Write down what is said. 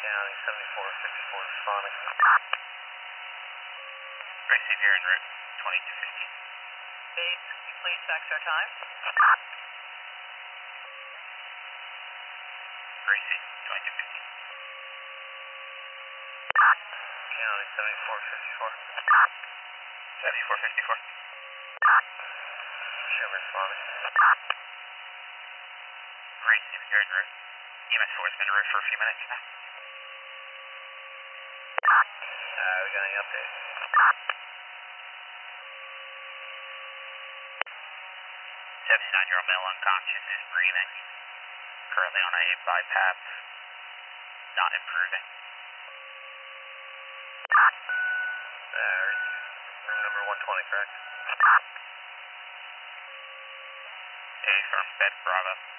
County 7454 responding. Racing here en route 2215. Base, can you please fax our time? Racing 2215. County 7454. 7454. Show me responding. Racing here en route. EMS 4 has been en route for a few minutes now. We got any updates? 79-year-old male unconscious is breathing. Currently on a BiPAP. Not improving. Room number 120, correct? A from bed Bravo.